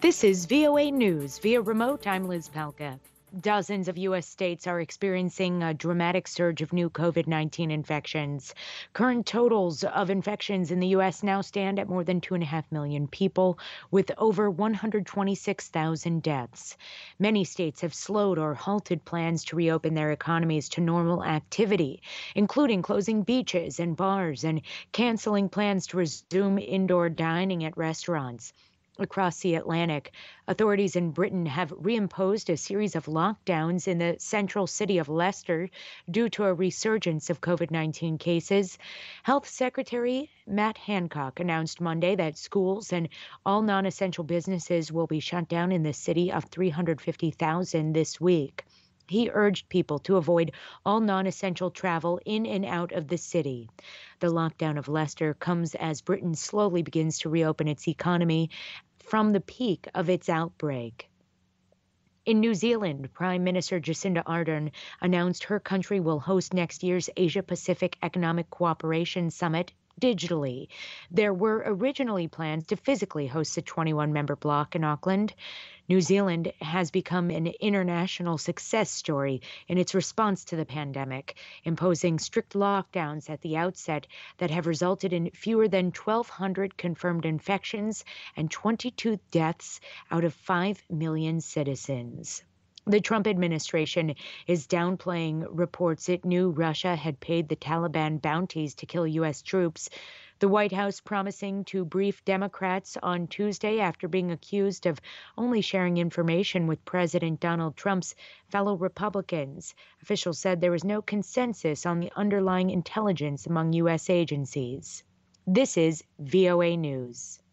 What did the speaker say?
This is VOA News. Via remote, I'm Liz Palka. Dozens of U.S. states are experiencing a dramatic surge of new COVID-19 infections. Current totals of infections in the U.S. now stand at more than 2.5 million people, with over 126,000 deaths. Many states have slowed or halted plans to reopen their economies to normal activity, including closing beaches and bars and canceling plans to resume indoor dining at restaurants. Across the Atlantic, authorities in Britain have reimposed a series of lockdowns in the central city of Leicester due to a resurgence of COVID-19 cases. Health Secretary Matt Hancock announced Monday that schools and all non essential businesses will be shut down in the city of 350,000 this week. He urged people to avoid all non essential travel in and out of the city. The lockdown of Leicester comes as Britain slowly begins to reopen its economy from the peak of its outbreak. In New Zealand, Prime Minister Jacinda Ardern announced her country will host next year's Asia Pacific Economic Cooperation Summit digitally. There were originally plans to physically host the 21-member bloc in Auckland. New Zealand has become an international success story in its response to the pandemic, imposing strict lockdowns at the outset that have resulted in fewer than 1,200 confirmed infections and 22 deaths out of 5 million citizens. The Trump administration is downplaying reports it knew Russia had paid the Taliban bounties to kill U.S. troops. The White House promising to brief Democrats on Tuesday after being accused of only sharing information with President Donald Trump's fellow Republicans. Officials said there was no consensus on the underlying intelligence among U.S. agencies. This is VOA News.